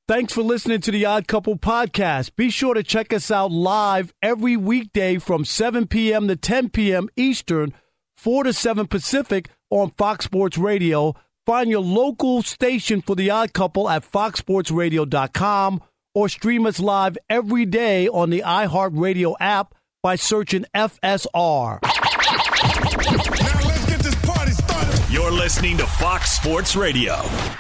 Thanks for listening to the Odd Couple podcast. Be sure to check us out live every weekday from 7 p.m. to 10 p.m. Eastern, 4 to 7 Pacific on Fox Sports Radio. Find your local station for the Odd Couple at foxsportsradio.com or stream us live every day on the iHeartRadio app by searching FSR. Now let's get this party started. You're listening to Fox Sports Radio.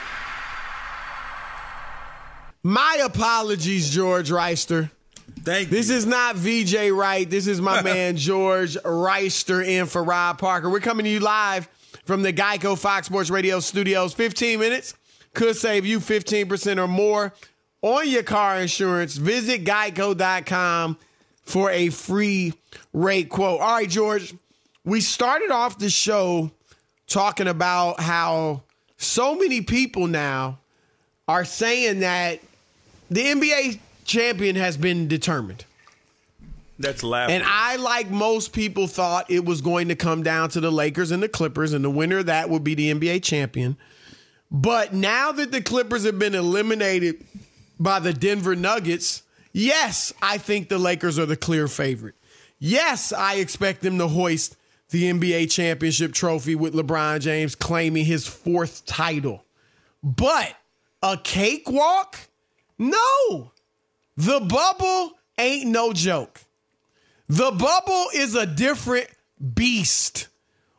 My apologies, George Reister. Thank you. This is not VJ Wright. This is my man, George Reister, in for Rob Parker. We're coming to you live from the Geico Fox Sports Radio studios. 15 minutes could save you 15% or more on your car insurance. Visit geico.com for a free rate quote. All right, George, we started off the show talking about how so many people now are saying that the NBA champion has been determined. That's laughable. And I, like most people, thought it was going to come down to the Lakers and the Clippers, and the winner of that would be the NBA champion. But now that the Clippers have been eliminated by the Denver Nuggets, yes, I think the Lakers are the clear favorite. Yes, I expect them to hoist the NBA championship trophy with LeBron James claiming his 4th title. But a cakewalk? No. The bubble ain't no joke. The bubble is a different beast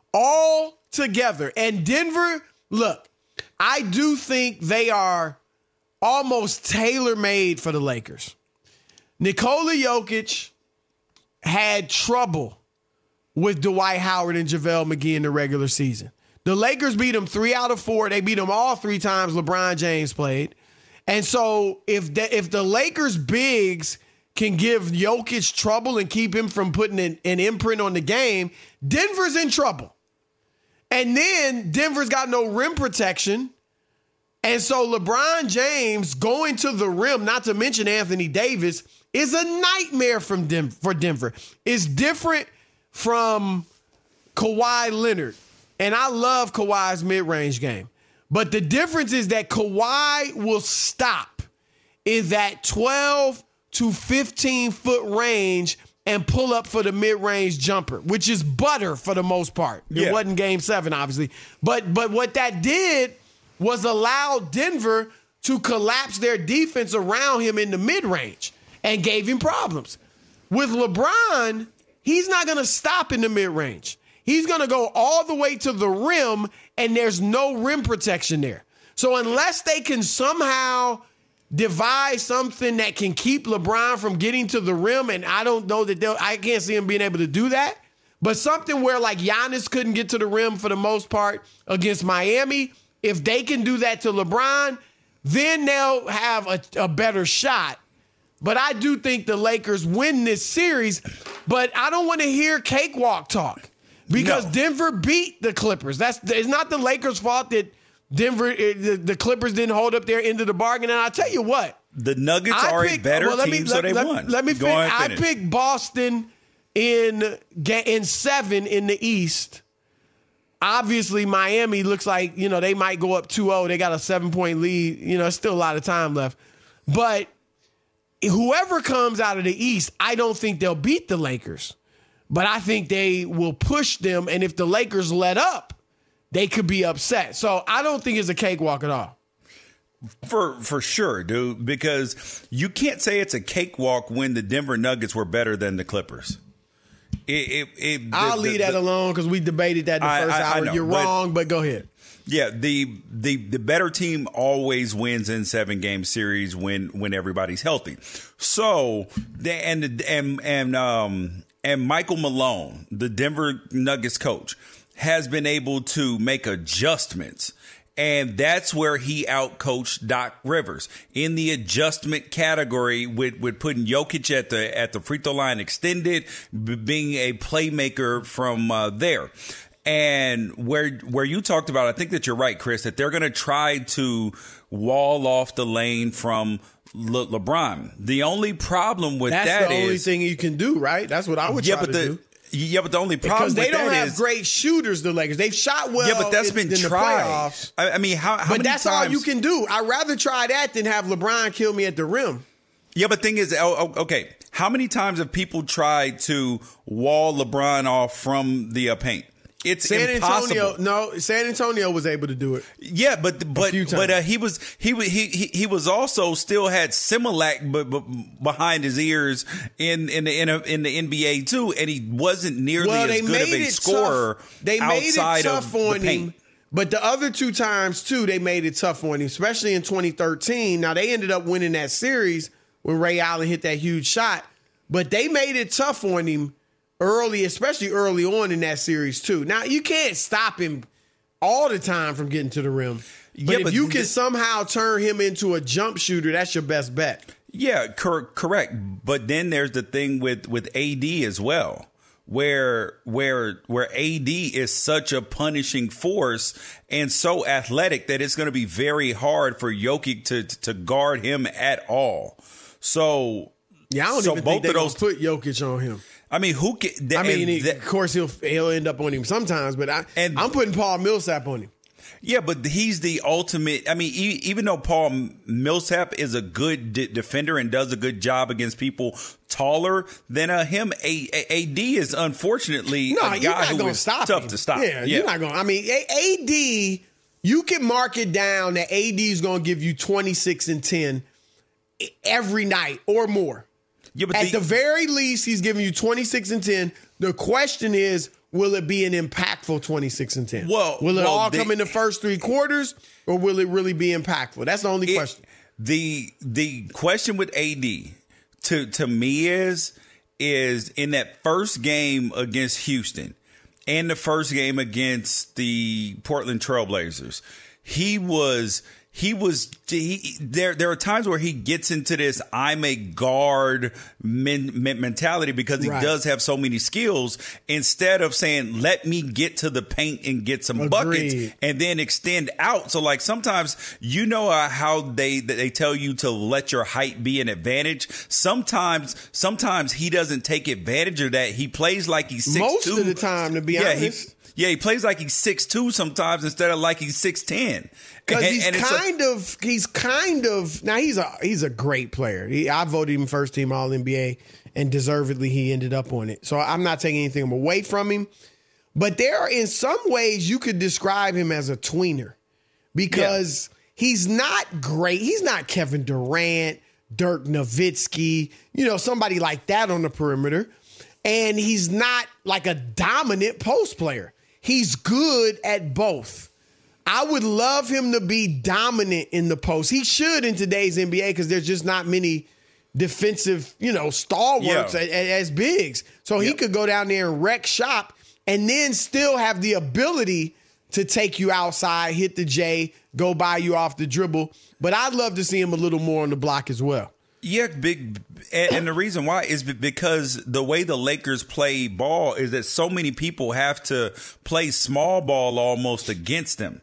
altogether. And Denver, look, I do think they are almost tailor-made for the Lakers. Nikola Jokic had trouble with Dwight Howard and JaVale McGee in the regular season. The Lakers beat them 3 out of 4. They beat them all 3 times LeBron James played. And so if the Lakers bigs can give Jokic trouble and keep him from putting an imprint on the game, Denver's in trouble. And then Denver's got no rim protection. And so LeBron James going to the rim, not to mention Anthony Davis, is a nightmare for Denver. It's different from Kawhi Leonard. And I love Kawhi's mid-range game. But the difference is that Kawhi will stop in that 12 to 15-foot range and pull up for the mid-range jumper, which is butter for the most part. It wasn't Game 7, obviously. But what that did was allow Denver to collapse their defense around him in the mid-range and gave him problems. With LeBron, he's not going to stop in the mid-range. He's going to go all the way to the rim, and there's no rim protection there. So unless they can somehow devise something that can keep LeBron from getting to the rim, and I don't know that I can't see him being able to do that, but something where like Giannis couldn't get to the rim for the most part against Miami, if they can do that to LeBron, then they'll have a better shot. But I do think the Lakers win this series, but I don't want to hear cakewalk talk. Because Denver beat the Clippers. It's not the Lakers' fault that the Clippers didn't hold up their end of the bargain. And I'll tell you what. The Nuggets are a better team, so they won. Let me finish. I picked Boston in 7 in the East. Obviously, Miami looks like, they might go up 2-0. They got a 7-point lead. There's still a lot of time left. But whoever comes out of the East, I don't think they'll beat the Lakers. But I think they will push them, and if the Lakers let up, they could be upset. So I don't think it's a cakewalk at all. For sure, dude, because you can't say it's a cakewalk when the Denver Nuggets were better than the Clippers. I'll leave that alone because we debated that the first hour. You're wrong, but go ahead. Yeah, the better team always wins in 7-game series when everybody's healthy. So and Michael Malone, the Denver Nuggets coach, has been able to make adjustments. And that's where he outcoached Doc Rivers in the adjustment category with putting Jokic at the free throw line extended, being a playmaker from there. And where you talked about, I think that you're right, Chris, that they're going to try to wall off the lane from LeBron. The only problem with that's that the only thing you can do, right? That's what I would try to do. Yeah, but the only problem because they with don't that have is great shooters. The Lakers, they've shot well. yeah, but that's been in tried. The playoffs. I mean, how but many that's times? all you can do. I'd rather try that than have LeBron kill me at the rim. Yeah, but thing is, okay, how many times have people tried to wall LeBron off from the paint? It's impossible. San Antonio was able to do it. Yeah, but he was also still had Similac behind his ears in the NBA too, and he wasn't nearly as good of a scorer. They made it tough on him. But the other two times too, they made it tough on him, especially in 2013. Now they ended up winning that series when Ray Allen hit that huge shot, but they made it tough on him early, especially early on in that series too. Now you can't stop him all the time from getting to the rim, but if you can somehow turn him into a jump shooter, that's your best bet. Yeah, correct. But then there's the thing with AD as well, where AD is such a punishing force and so athletic that it's going to be very hard for Jokic to guard him at all. So yeah, I don't even think they're going to put Jokic on him. I mean, who can? Of course, he'll end up on him sometimes, but I'm putting Paul Millsap on him. Yeah, but he's the ultimate. I mean, even though Paul Millsap is a good defender and does a good job against people taller than him, AD is unfortunately a guy who is tough to stop. Yeah, you're not going. I mean, AD, you can mark it down that AD is going to give you 26 and 10 every night or more. Yeah, but at the very least, he's giving you 26 and 10. The question is, will it be an impactful 26 and 10? Will it all come in the first three quarters, or will it really be impactful? That's the only question. The question with AD to me is in that first game against Houston and the first game against the Portland Trailblazers, there are times where he gets into this I'm a guard mentality because he does have so many skills, instead of saying let me get to the paint and get some buckets and then extend out. So like sometimes how they tell you to let your height be an advantage. Sometimes he doesn't take advantage of that. He plays like he's 6'2". Most of the time, to be honest. He plays like he's 6'2" sometimes instead of like he's 6'10". Because he's a great player. I voted him first team All NBA, and deservedly he ended up on it. So I'm not taking anything away from him. But in some ways you could describe him as a tweener, because he's not great. He's not Kevin Durant, Dirk Nowitzki, somebody like that on the perimeter. And he's not like a dominant post player. He's good at both. I would love him to be dominant in the post. He should in today's NBA, because there's just not many defensive, stalwarts as bigs. So he could go down there and wreck shop and then still have the ability to take you outside, hit the J, go by you off the dribble. But I'd love to see him a little more on the block as well. Yeah, and the reason why is because the way the Lakers play ball is that so many people have to play small ball almost against them.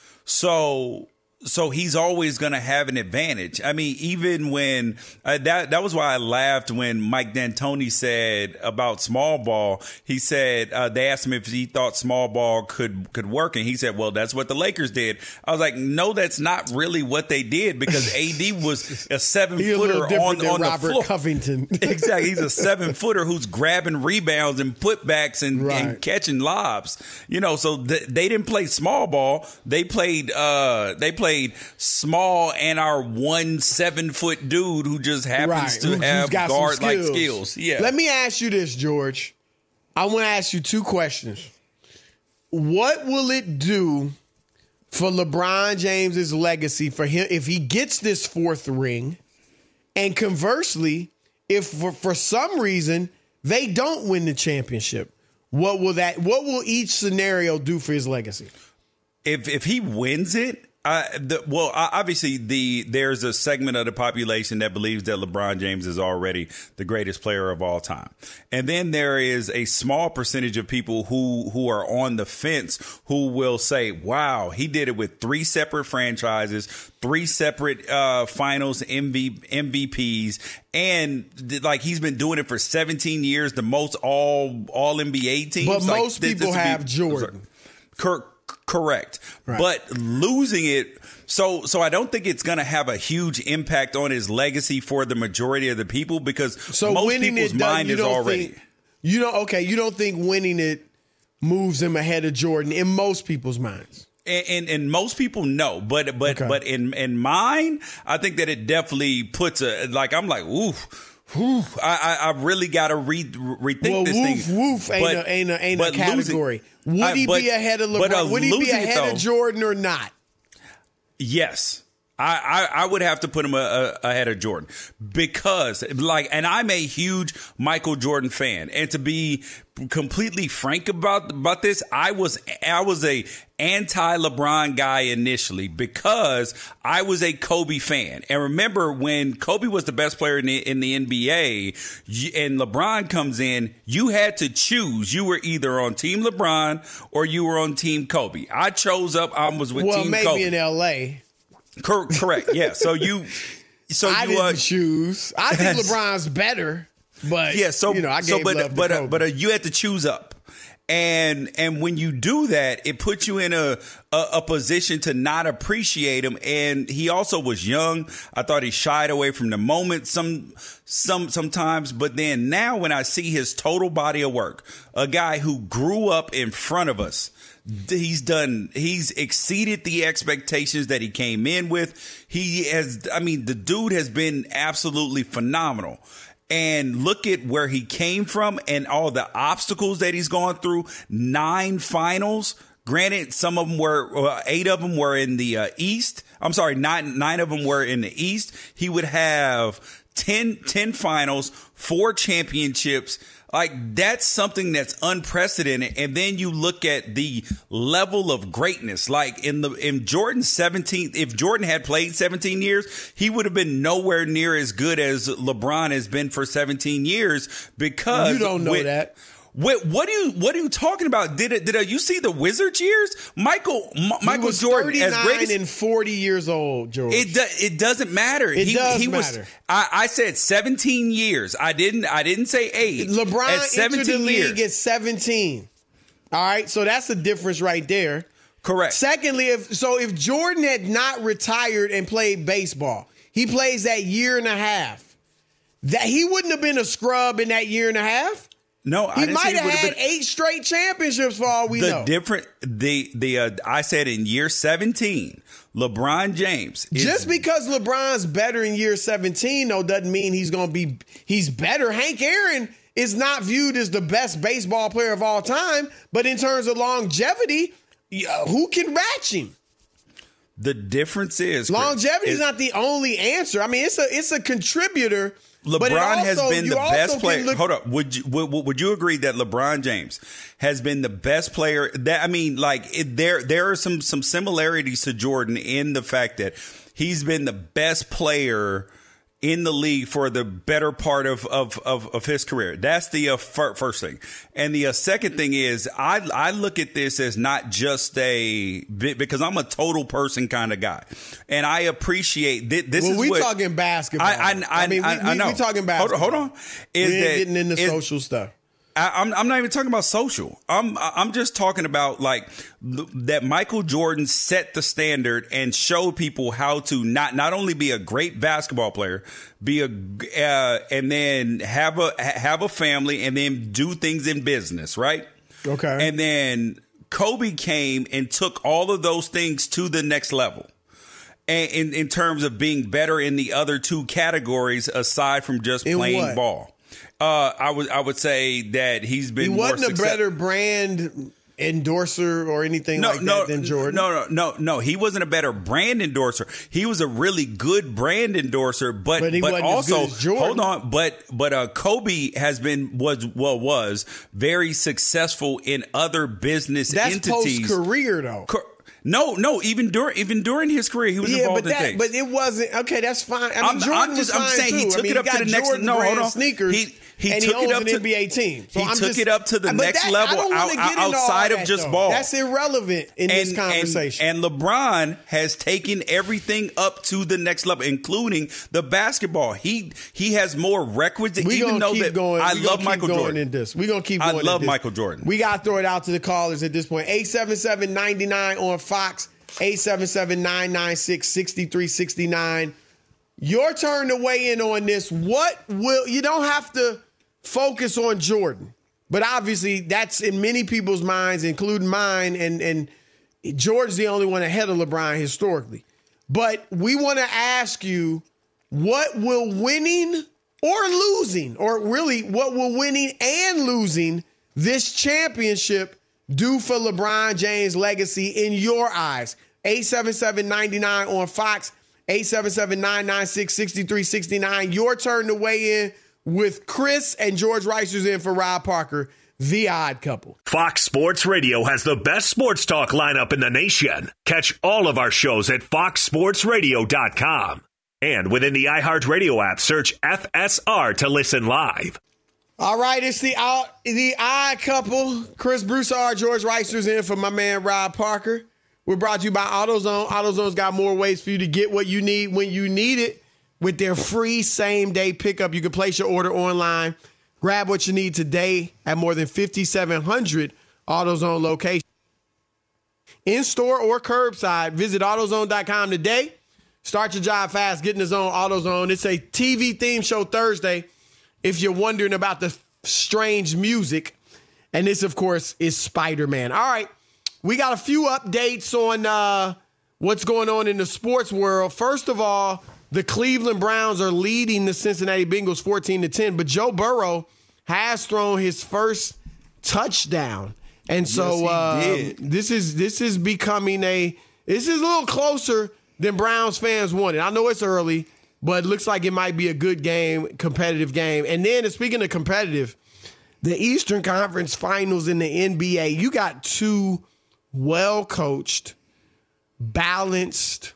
So he's always going to have an advantage. I mean, even when that was why I laughed when Mike D'Antoni said about small ball. He said they asked him if he thought small ball could work, and he said, "Well, that's what the Lakers did." I was like, "No, that's not really what they did, because AD was a 7-footer on the Robert floor. Covington, exactly. He's a 7-footer who's grabbing rebounds and putbacks and catching lobs. So they didn't play small ball. They played small and our 1 7-foot dude who just happens to have guard-like skills. Yeah. Let me ask you this, George. I want to ask you two questions. What will it do for LeBron James's legacy for him if he gets this 4th ring? And conversely, if for some reason they don't win the championship, what will each scenario do for his legacy? If he wins it, Obviously, there's a segment of the population that believes that LeBron James is already the greatest player of all time, and then there is a small percentage of people who are on the fence who will say, "Wow, he did it with 3 separate franchises, 3 separate Finals MVPs, and like he's been doing it for 17 years, the most all NBA teams." But most people have Jordan. Correct. Right. But losing it, so I don't think it's going to have a huge impact on his legacy for the majority of the people, because most people's mind is already. You don't think winning it moves him ahead of Jordan in most people's minds. And most people know, but in mine, I think that it definitely puts I'm like, oof. I really got to rethink this thing. Woof ain't a category. Would he be ahead of LeBron? Would he be ahead of Jordan or not? Yes. I would have to put him ahead of Jordan, because and I'm a huge Michael Jordan fan, and to be completely frank about this, I was a anti-LeBron guy initially because I was a Kobe fan. And remember when Kobe was the best player in the NBA and LeBron comes in, you had to choose. You were either on Team LeBron or you were on Team Kobe. I chose up. I was with Team Kobe. Well, maybe in LA. Correct. Yeah. I didn't choose. I think LeBron's better, but yeah. I gave love to Kobe. But you had to choose up, and when you do that, it puts you in a position to not appreciate him. And he also was young. I thought he shied away from the moment sometimes. But then now, when I see his total body of work, a guy who grew up in front of us. He's exceeded the expectations that he came in with. The dude has been absolutely phenomenal. And look at where he came from and all the obstacles that he's gone through. 9 finals. Granted, 8 of them were in the East. I'm sorry, 9 of them were in the East. He would have 10 finals, 4 championships. That's something that's unprecedented. And then you look at the level of greatness. In Jordan's 17th, if Jordan had played 17 years, he would have been nowhere near as good as LeBron has been for 17 years, because you don't know that. What are you talking about? Did you see the Wizards years? Michael Jordan, 39 as great as, and 40 years old, George. It doesn't matter. He matter. I said 17 years. I didn't say 8. LeBron entered the league at 17. All right, so that's the difference right there. Correct. Secondly, if Jordan had not retired and played baseball, he plays that year and a half. That he wouldn't have been a scrub in that year and a half. No, he might have had 8 straight championships for all we know. I said in year 17, LeBron James. Just because LeBron's better in year 17, though, doesn't mean he's better. Hank Aaron is not viewed as the best baseball player of all time, but in terms of longevity, who can match him? The difference is longevity is not the only answer. I mean, it's a contributor. LeBron has been the best player. Hold up. Would you agree that LeBron James has been the best player? There are some similarities to Jordan in the fact that he's been the best player in the league for the better part of his career. That's the first thing. And the second thing is I look at this as not just because I'm a total person kind of guy. And I appreciate this. Well, we're talking basketball. I know. We're talking basketball. Hold on. We're getting into social stuff. I'm not even talking about social. I'm just talking about that Michael Jordan set the standard and showed people how to not only be a great basketball player, and then have a family and then do things in business, right? Okay. And then Kobe came and took all of those things to the next level. And in terms of being better in the other 2 categories aside from just playing ball. I would say that he's been. He wasn't a better brand endorser or anything like that than Jordan. No. He wasn't a better brand endorser. He was a really good brand endorser, but he wasn't also as good as Jordan. Hold on. But Kobe was very successful in other business entities. That's post-career though. No, even during his career, he was involved in things. But it wasn't okay. That's fine. I mean, Jordan was fine I'm saying too. he took it up to the next. Jordan Hold on. Sneakers. He and took he it up an to NBA team. So he took it up to the next level outside of just ball. That's irrelevant in this conversation. And LeBron has taken everything up to the next level, including the basketball. He has more records. Even though that I love Michael Jordan. We're gonna keep going. I love Michael Jordan. We gotta throw it out to the callers at this point. 877-99 on Fox. 877-996-6369. Your turn to weigh in on this. You don't have to focus on Jordan, but obviously that's in many people's minds, including mine, and Jordan's the only one ahead of LeBron historically. But we want to ask you, what will winning or losing, or really what will winning and losing this championship do for LeBron James' legacy in your eyes? 877-99 on Fox. 877-996-6369. Your turn to weigh in with Chris and George Reister's in for Rob Parker, The Odd Couple. Fox Sports Radio has the best sports talk lineup in the nation. Catch all of our shows at foxsportsradio.com. And within the iHeartRadio app, search FSR to listen live. All right, it's the Odd Couple. Chris Broussard, George Reister's in for my man Rob Parker. We're brought to you by AutoZone. AutoZone's got more ways for you to get what you need when you need it with their free same-day pickup. You can place your order online. Grab what you need today at more than 5,700 AutoZone locations. In-store or curbside, visit AutoZone.com today. Start your job fast. Get in the zone, AutoZone. It's a TV theme show Thursday if you're wondering about the strange music. And this, of course, is Spider-Man. All right. We got a few updates on what's going on in the sports world. First of all, the Cleveland Browns are leading the Cincinnati Bengals 14-10, but Joe Burrow has thrown his first touchdown. And so this is becoming this is a little closer than Browns fans wanted. I know it's early, but it looks like it might be a good game, competitive game. And then speaking of competitive, the Eastern Conference Finals in the NBA, you got two well-coached, balanced,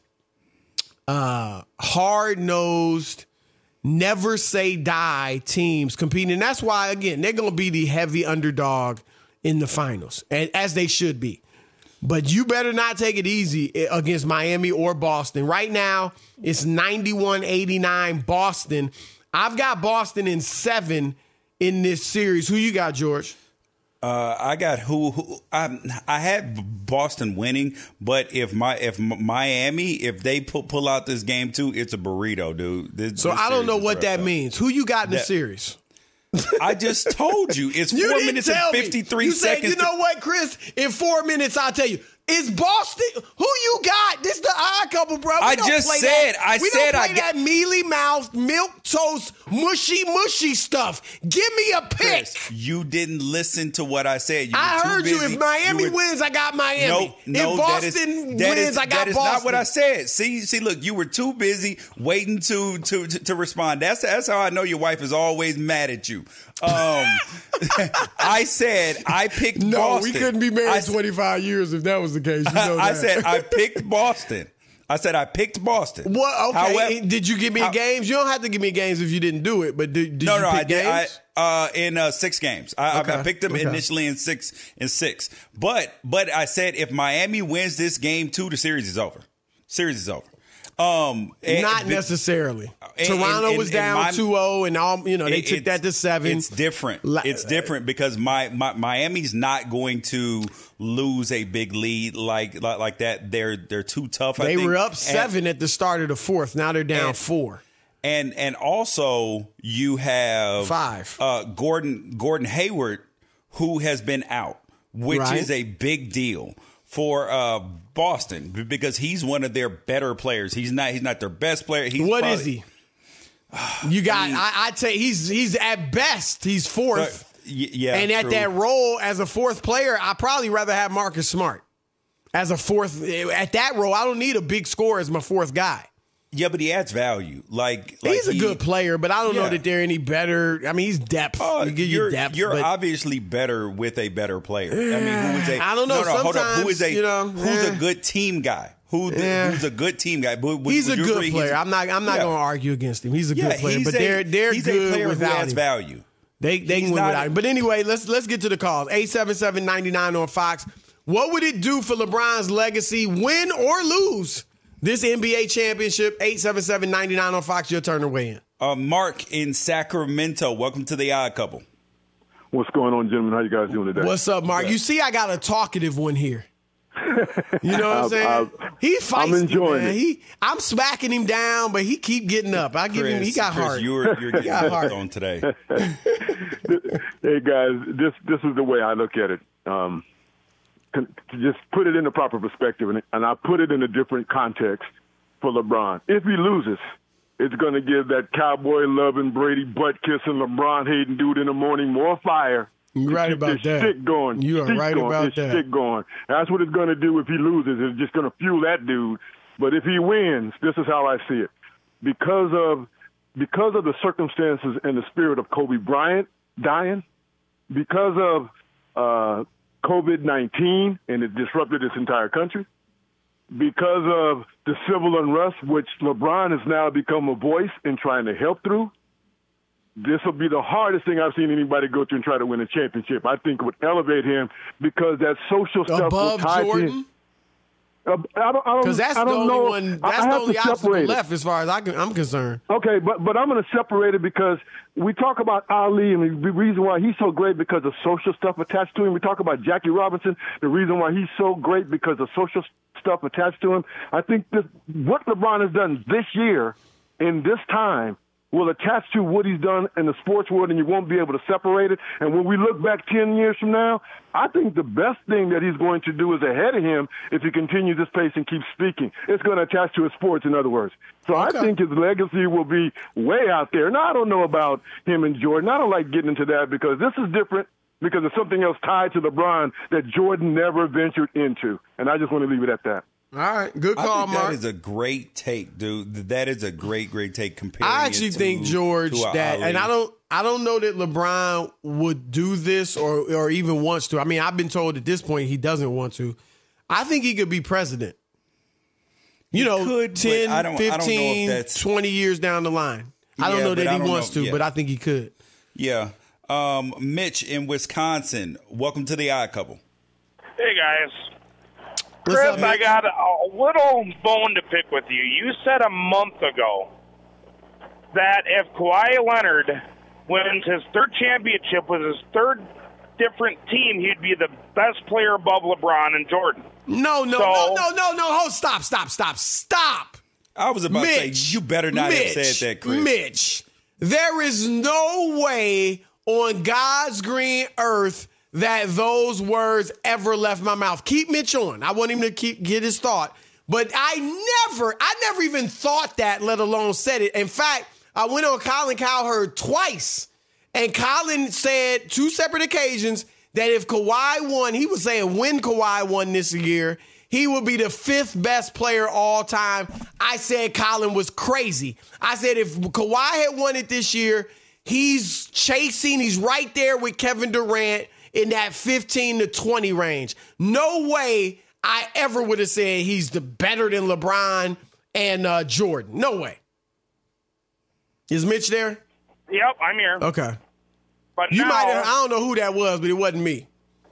hard-nosed, never-say-die teams competing. And that's why, again, they're going to be the heavy underdog in the finals, as they should be. But you better not take it easy against Miami or Boston. Right now, it's 91-89 Boston. I've got Boston in 7 in this series. Who you got, George? I got I had Boston winning, but if Miami if they pull out this game too, it's a burrito, dude. So I don't know what that means. Who you got in the series? I just told you it's 4 minutes and 53 seconds. You know what, Chris? In 4 minutes, I'll tell you. It's Boston. Who you got? This the Odd Couple, bro. I just said. We don't play that mealy mouth, milk toast, mushy stuff. Give me a pick. Chris, you didn't listen to what I said. I heard you. If Miami wins, I got Miami. No, if Boston wins, I got Boston. That is not what I said. See, look, you were too busy waiting to respond. That's how I know your wife is always mad at you. I said I picked Boston. No, we couldn't be married 25 years if that was the case. You know that. I said I picked Boston. Well, okay. However, did you give me games? You don't have to give me games if you didn't do it. But did you pick games? In 6 games. I picked them initially in six. But I said if Miami wins this game too, the series is over. Not necessarily. Toronto was down 2-0, and all they took that to 7. It's different. It's different because Miami's not going to lose a big lead like that. They're too tough. They were up 7 at the start of the 4th. Now they're down 4. And also you have 5. Gordon Hayward, who has been out, which is a big deal for Boston because he's one of their better players. He's not their best player. What is he? You got. I'd say he's at best he's 4th. Yeah, and at that role as a 4th player, I'd probably rather have Marcus Smart as a 4th. At that role, I don't need a big scorer as my 4th guy. Yeah, but he adds value. He's a good player, but I don't know that they're any better. I mean, he's depth. You're but obviously better with a better player. I mean, I don't know. Hold up. Who's a good team guy? Who's a good team guy? He's a good player. I'm not going to argue against him. He's a good player, but they're he's good a player without who adds him. value. They can win without him. But anyway, let's get to the calls. 877-99 on Fox. What would it do for LeBron's legacy, win or lose this NBA championship? 877-99 on Fox. Your turn to weigh in. Mark in Sacramento. Welcome to the Odd Couple. What's going on, gentlemen? How you guys doing today? What's up, Mark? You see, I got a talkative one here. You know what I'm saying? He's feisty, I'm enjoying it. I'm smacking him down, but he keep getting up. I give him. He got heart. You're getting hard on today. Hey guys, this is the way I look at it. To just put it in the proper perspective, and I put it in a different context for LeBron. If he loses, it's going to give that cowboy-loving, Brady butt-kissing, LeBron-hating dude in the morning more fire. You're right about that. Stick going. You are right about that. Stick going. That's what it's going to do if he loses. It's just going to fuel that dude. But if he wins, this is how I see it. Because of the circumstances and the spirit of Kobe Bryant dying, because of COVID-19, and it disrupted this entire country, because of the civil unrest, which LeBron has now become a voice in trying to help through, this will be the hardest thing I've seen anybody go through and try to win a championship. I think it would elevate him because that social stuff above will tie Jordan. Because that's the only one. That's the only obstacle left, as far as I'm concerned. Okay, but I'm going to separate it because we talk about Ali and the reason why he's so great because of social stuff attached to him. We talk about Jackie Robinson, the reason why he's so great because of social stuff attached to him. I think what LeBron has done this year in this time will attach to what he's done in the sports world, and you won't be able to separate it. And when we look back 10 years from now, I think the best thing that he's going to do is ahead of him if he continues this pace and keeps speaking. It's going to attach to his sports, in other words. So okay. I think his legacy will be way out there. Now, I don't know about him and Jordan. I don't like getting into that because this is different because there's something else tied to LeBron that Jordan never ventured into. And I just want to leave it at that. All right, good call, Mark. That is a great take, dude. That is a great take. Comparing, I actually think George that, and I don't know that LeBron would do this or even wants to. I mean, I've been told at this point he doesn't want to. I think he could be president. You know, could, 10, 15, 20 years down the line. I don't know that he wants to, but I think he could. Yeah. Mitch in Wisconsin, welcome to the Odd Couple. Hey, guys. Chris, I got a little bone to pick with you. You said a month ago that if Kawhi Leonard wins his third championship with his third different team, he'd be the best player above LeBron and Jordan. No. Hold, stop. I was about to say, you better not have said that, Chris. Mitch, there is no way on God's green earth that those words ever left my mouth. Keep Mitch on. I want him to get his thought. But I never even thought that, let alone said it. In fact, I went on Colin Cowherd twice, and Colin said 2 separate occasions that if Kawhi won, he was saying when Kawhi won this year, he would be the 5th best player all time. I said Colin was crazy. I said if Kawhi had won it this year, he's right there with Kevin Durant in that 15 to 20 range. No way I ever would have said he's better than LeBron and Jordan. No way. Is Mitch there? Yep, I'm here. Okay. But you now, might have, I don't know who that was, but it wasn't me.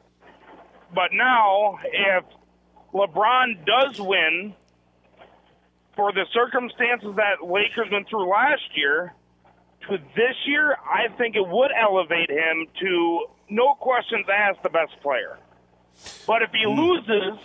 But now, if LeBron does win, for the circumstances that Lakers went through last year, to this year, I think it would elevate him to, no questions asked, the best player. But if he loses,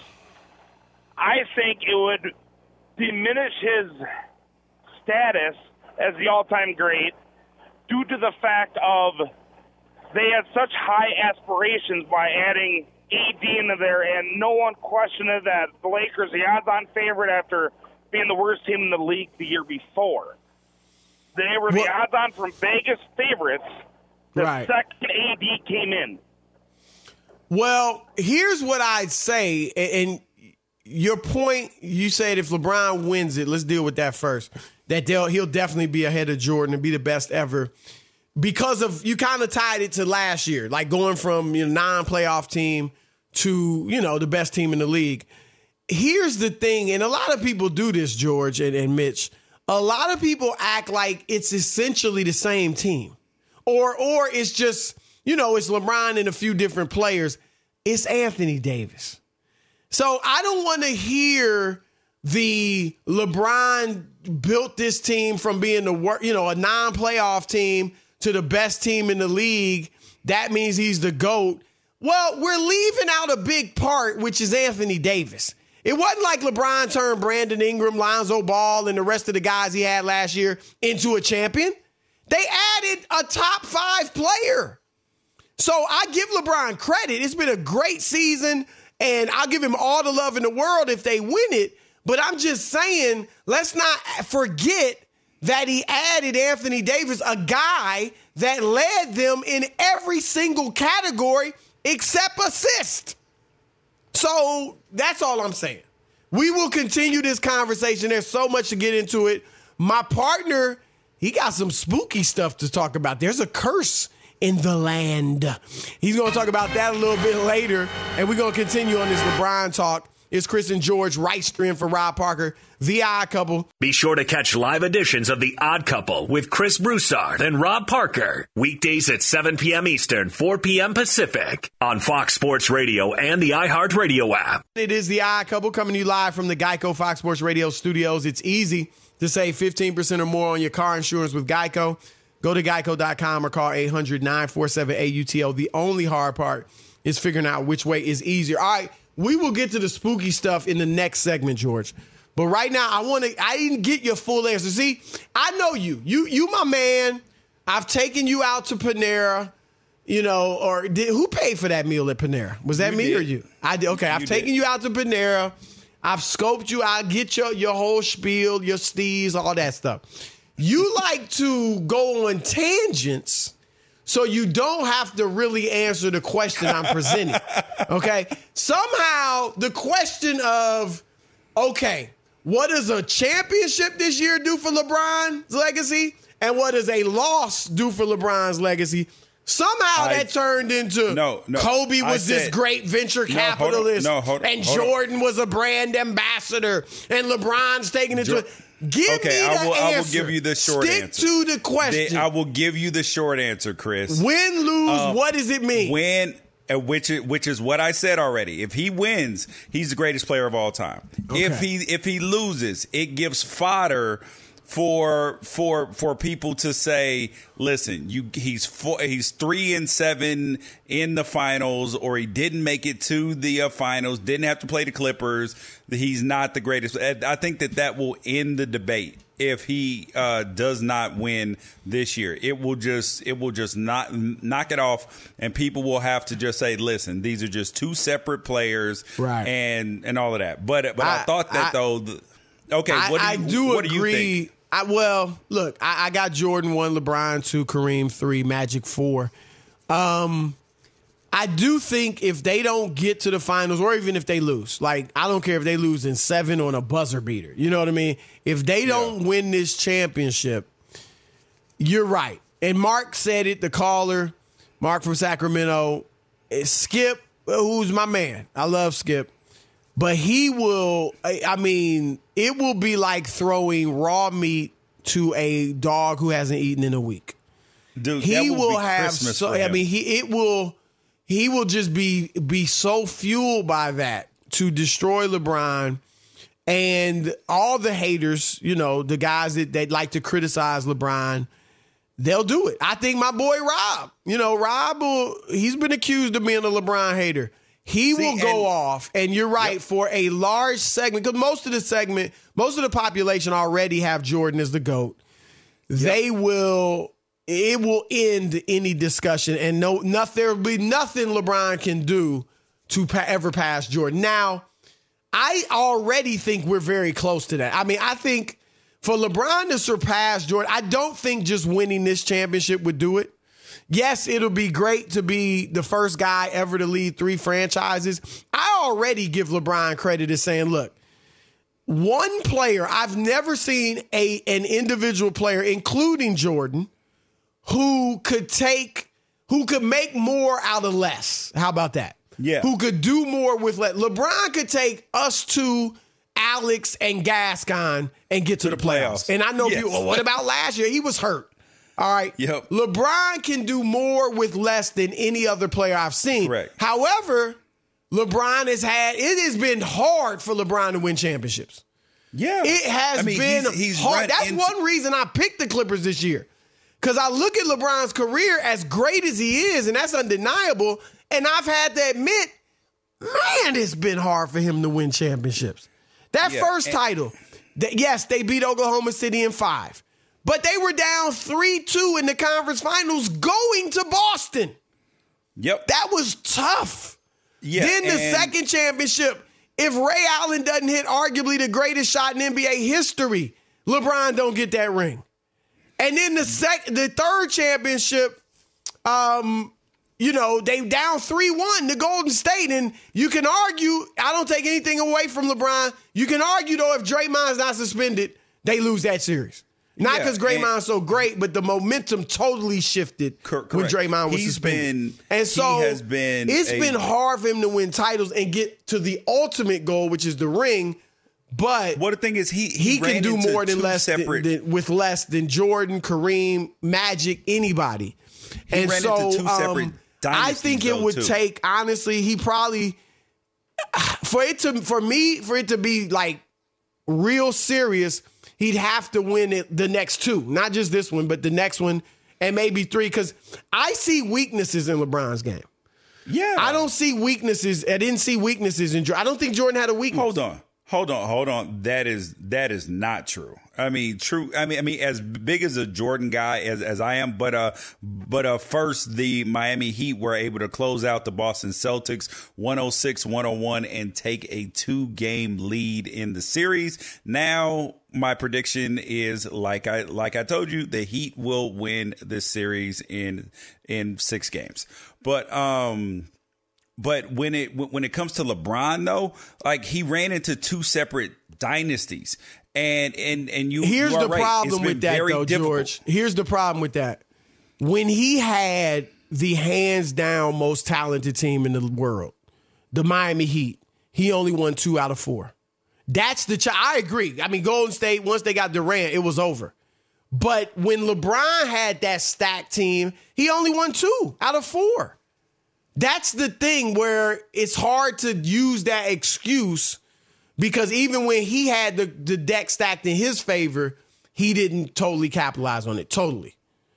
I think it would diminish his status as the all-time great due to the fact of they had such high aspirations by adding AD into there, and no one questioned that the Lakers, the odds-on favorite after being the worst team in the league the year before. They were the odds-on from Vegas favorites the second AD came in. Well, here's what I'd say, and your point, you said if LeBron wins it, let's deal with that first, that he'll definitely be ahead of Jordan and be the best ever. Because of, you kind of tied it to last year, like going from non-playoff team to, the best team in the league. Here's the thing, and a lot of people do this, George and Mitch. A lot of people act like it's essentially the same team. Or it's just, it's LeBron and a few different players. It's Anthony Davis. So I don't want to hear the LeBron built this team from being a non-playoff team to the best team in the league. That means he's the GOAT. Well, we're leaving out a big part, which is Anthony Davis. It wasn't like LeBron turned Brandon Ingram, Lonzo Ball, and the rest of the guys he had last year into a champion. They added a top 5 player. So I give LeBron credit. It's been a great season, and I'll give him all the love in the world if they win it. But I'm just saying, let's not forget that he added Anthony Davis, a guy that led them in every single category except assist. So that's all I'm saying. We will continue this conversation. There's so much to get into it. My partner, he got some spooky stuff to talk about. There's a curse in the land. He's going to talk about that a little bit later, and we're going to continue on this LeBron talk. It's Chris and George, right stream for Rob Parker, The Odd Couple. Be sure to catch live editions of The Odd Couple with Chris Broussard and Rob Parker. Weekdays at 7 p.m. Eastern, 4 p.m. Pacific on Fox Sports Radio and the iHeartRadio app. It is The Odd Couple coming to you live from the Geico Fox Sports Radio studios. It's easy to save 15% or more on your car insurance with Geico. Go to geico.com or call 800-947-AUTO. The only hard part is figuring out which way is easier. All right. We will get to the spooky stuff in the next segment, George. But right now, I didn't get your full answer. See, I know you. You my man. I've taken you out to Panera, who paid for that meal at Panera? Was that me or you? I did. Okay, I've taken you out to Panera. I've scoped you. I get your whole spiel, your steez, all that stuff. You like to go on tangents so you don't have to really answer the question I'm presenting, okay? Somehow, the question of, okay, what does a championship this year do for LeBron's legacy? And what does a loss do for LeBron's legacy? Somehow that turned into Kobe was this great venture capitalist, and Jordan was a brand ambassador, and LeBron's taking it to... Give me the answer. I will give you the short answer. Stick to the question. I will give you the short answer, Chris. Win, lose, what does it mean? Win, which is what I said already. If he wins, he's the greatest player of all time. Okay. If he loses, it gives fodder for people to say, listen, he's 3-7 in the finals, or he didn't make it to the finals, didn't have to play the Clippers. He's not the greatest. I think that will end the debate if he does not win this year. It will just not knock it off, and people will have to just say, listen, these are just two separate players, right? And all of that. But I thought that though. Okay, what do you think? I got Jordan 1, LeBron 2, Kareem 3, Magic 4. I do think if they don't get to the finals, or even if they lose, like, I don't care if they lose in 7 on a buzzer beater. You know what I mean? If they don't win this championship, you're right. And Mark said it, the caller, Mark from Sacramento, Skip, who's my man. I love Skip. But he will, it will be like throwing raw meat to a dog who hasn't eaten in a week. Dude, he will have Christmas so. He will just be so fueled by that to destroy LeBron and all the haters. The guys that like to criticize LeBron, they'll do it. I think my boy Rob. Rob he's been accused of being a LeBron hater. He will go off, and you're right, for a large segment, because most of the population already have Jordan as the GOAT. Yep. It will end any discussion, and there will be nothing LeBron can do to ever pass Jordan. Now, I already think we're very close to that. I think for LeBron to surpass Jordan, I don't think just winning this championship would do it. Yes, it'll be great to be the first guy ever to lead 3 franchises. I already give LeBron credit as saying, look, one player, I've never seen an individual player, including Jordan, who could make more out of less. How about that? Yeah. Who could do more with less. LeBron could take us to Alex and Gascon and get to the playoffs. And I know people, well, what about last year? He was hurt. All right. Yep. LeBron can do more with less than any other player I've seen. Correct. However, it has been hard for LeBron to win championships. Yeah. It has been he's hard. That's one reason I picked the Clippers this year. Because I look at LeBron's career, as great as he is, and that's undeniable, and I've had to admit, man, it's been hard for him to win championships. That first title, yes, they beat Oklahoma City in 5. But they were down 3-2 in the conference finals going to Boston. Yep. That was tough. Yeah, Then the second championship, if Ray Allen doesn't hit arguably the greatest shot in NBA history, LeBron don't get that ring. And then the third championship, they down 3-1 to Golden State. And you can argue, I don't take anything away from LeBron. You can argue, though, if Draymond's not suspended, they lose that series. Not because Draymond's so great, but the momentum totally shifted when Draymond was suspended. It's been hard for him to win titles and get to the ultimate goal, which is the ring. But the thing is, he can do more than with less than Jordan, Kareem, Magic, anybody. He ran into 2 separate dynasties. I think it would take, honestly, he probably for it to be like real serious. He'd have to win it the next 2, not just this one, but the next one and maybe 3. Because I see weaknesses in LeBron's game. Yeah, I don't see weaknesses. I didn't see weaknesses in Jordan. I don't think Jordan had a weakness. Hold on. That is not true. I mean, as big as a Jordan guy as I am, but first the Miami Heat were able to close out the Boston Celtics 106-101 and take a 2-game lead in the series. Now, my prediction is like I told you, the Heat will win this series in 6 games. But when it comes to LeBron, though, like he ran into 2 separate dynasties, and you. Here's the right. problem with that, though, George. Here's the problem with that. When he had the hands down most talented team in the world, the Miami Heat, he only won 2 out of 4. That's I agree. I mean, Golden State, once they got Durant, it was over. But when LeBron had that stacked team, he only won 2 out of 4. That's the thing where it's hard to use that excuse, because even when he had the deck stacked in his favor, he didn't totally capitalize on it. Totally.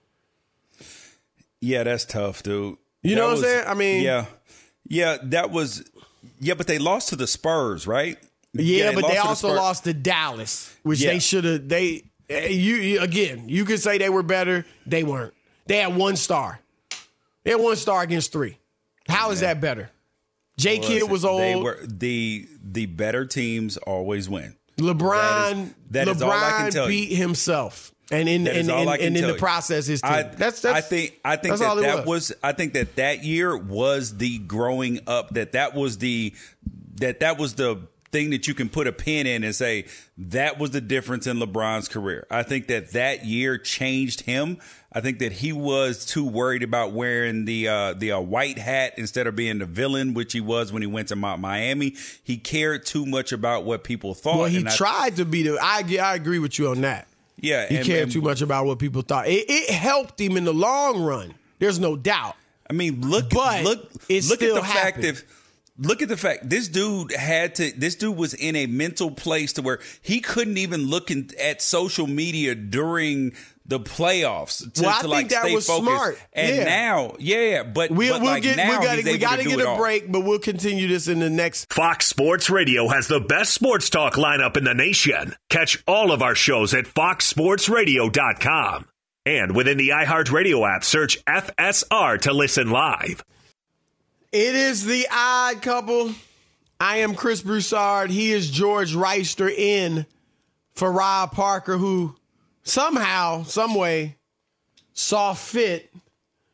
Yeah, that's tough, dude. You know what I'm saying? I mean, yeah, that was, but they lost to the Spurs, right? Yeah, but they also lost to Dallas, which they should have. You could say they were better. They weren't. They had 1 star. They had 1 star against 3. How is that better? Kidd was old. They were the better teams always win. LeBron is all I can tell beat himself, and in the process, his team. I think that year was the growing up. That was the thing that you can put a pin in and say that was the difference in LeBron's career. I think that year changed him. I think that he was too worried about wearing the white hat instead of being the villain, which he was when he went to Miami. He cared too much about what people thought. Well, he tried to be I agree with you on that. Yeah, he cared too much about what people thought. It helped him in the long run. There's no doubt. I mean, look at the fact this dude was in a mental place to where he couldn't even look at social media during the playoffs to think that stay was focused. Smart. And now, we got to get a break, but we'll continue this in the next. Fox Sports Radio has the best sports talk lineup in the nation. Catch all of our shows at foxsportsradio.com. And within the iHeartRadio app, search FSR to listen live. It is the Odd Couple. I am Chris Broussard. He is George Reister in for Rob Parker, who somehow, some way, saw fit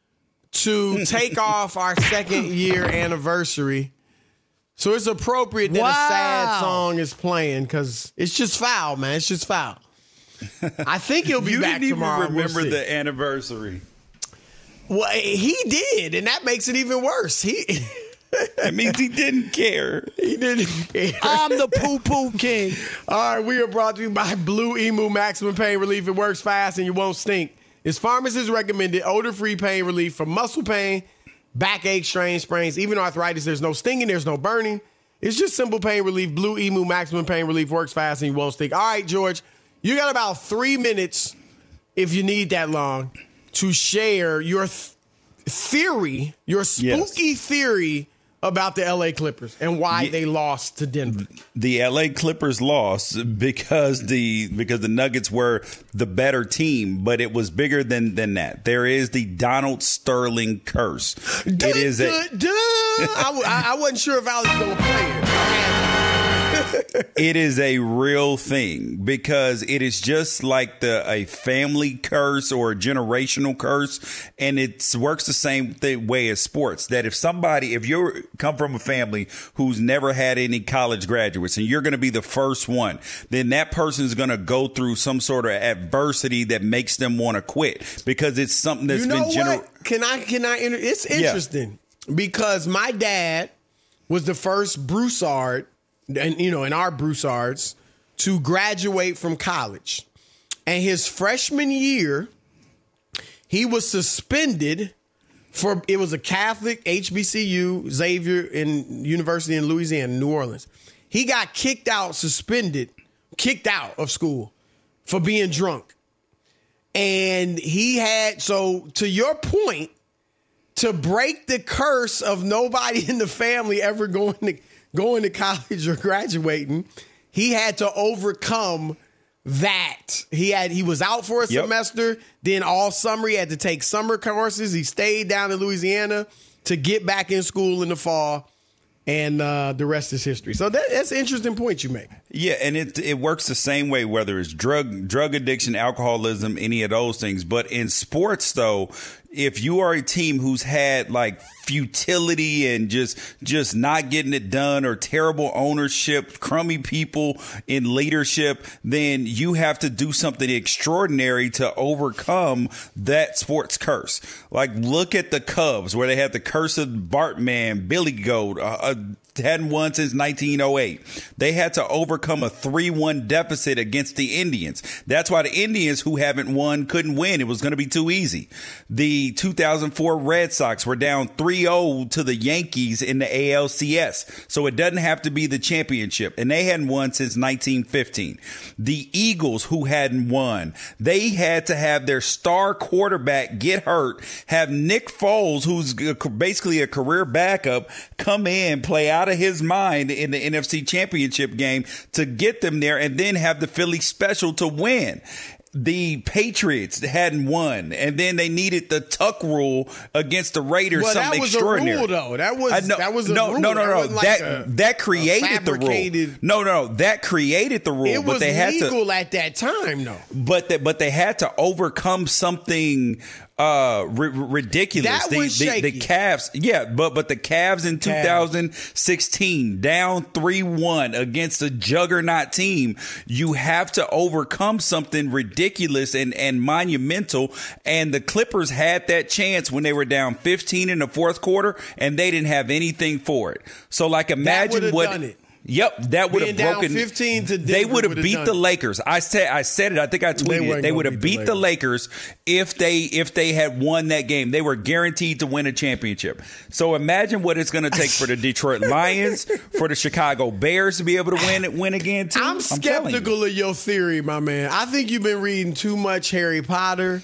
to take off our 2nd year anniversary. So it's appropriate that a sad song is playing because it's just foul, man. It's just foul. I think he'll be back tomorrow. You didn't even remember the anniversary. Well, he did, and that makes it even worse. That means he didn't care. He didn't care. I'm the poo-poo king. All right, we are brought to you by Blue Emu Maximum Pain Relief. It works fast and you won't stink. It's pharmacist recommended odor-free pain relief for muscle pain, backache, strains, sprains, even arthritis. There's no stinging. There's no burning. It's just simple pain relief. Blue Emu Maximum Pain Relief works fast and you won't stink. All right, George, you got about 3 minutes, if you need that long, to share your theory, your spooky theory about the L.A. Clippers and why they lost to Denver. The L.A. Clippers lost because the Nuggets were the better team, but it was bigger than that. There is the Donald Sterling curse. I wasn't sure if I was going to play it. It is a real thing because it is just like a family curse or a generational curse, and it works the same way as sports. That if you come from a family who's never had any college graduates and you're going to be the first one, then that person is going to go through some sort of adversity that makes them want to quit because it's something that's Can I? It's interesting because my dad was the first Broussard. And, in our Broussards, to graduate from college. And his freshman year, he was suspended it was a Catholic HBCU, Xavier University in Louisiana, New Orleans. He got kicked out of school for being drunk. And to your point, to break the curse of nobody in the family ever going to college or graduating, he had to overcome that. He was out for a semester. Then all summer he had to take summer courses. He stayed down in Louisiana to get back in school in the fall. And the rest is history. So that's an interesting point you make. Yeah, and it works the same way, whether it's drug addiction, alcoholism, any of those things. But in sports, though, if you are a team who's had like futility and just not getting it done or terrible ownership, crummy people in leadership, then you have to do something extraordinary to overcome that sports curse. Like, look at the Cubs, where they had the curse of Bartman, Billy Goat, hadn't won since 1908. They had to overcome a 3-1 deficit against the Indians. That's why the Indians, who haven't won, couldn't win. It was going to be too easy. The 2004 Red Sox were down 3-0 to the Yankees in the ALCS. So it doesn't have to be the championship. And they hadn't won since 1915. The Eagles, who hadn't won, they had to have their star quarterback get hurt, have Nick Foles, who's basically a career backup, come in, play out of his mind in the NFC Championship game to get them there, and then have the Philly special to win. The Patriots hadn't won, and then they needed the tuck rule against the Raiders. Well, something that was extraordinary. A rule, though. That was a no, rule. No. That created the rule. No. That created the rule. It was legal to, at that time, though. But they had to overcome something ridiculous. That was shaky. The Cavs, but the Cavs in 2016 down 3-1 against a juggernaut team. You have to overcome something ridiculous and monumental. And the Clippers had that chance when they were down 15 in the fourth quarter, and they didn't have anything for it. So, like, imagine what. Done it. Yep, that would have broken. 15 to Denver, they would have beat the Lakers. I said it. I think I tweeted it. They would have beat the Lakers if they had won that game. They were guaranteed to win a championship. So imagine what it's going to take for the Detroit Lions, for the Chicago Bears to be able to win again too. I'm skeptical of your theory, my man. I think you've been reading too much Harry Potter.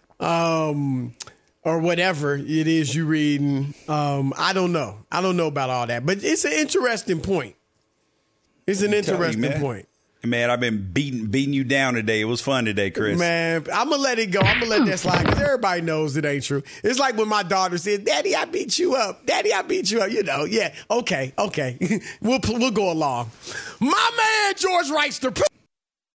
Or whatever it is you're reading. I don't know. I don't know about all that. But it's an interesting point. It's an interesting point. Man, I've been beating you down today. It was fun today, Chris. Man, I'm going to let it go. I'm going to let that slide because everybody knows it ain't true. It's like when my daughter said, Daddy, I beat you up. Daddy, I beat you up. Yeah, okay. We'll go along. My man, George Wrighster.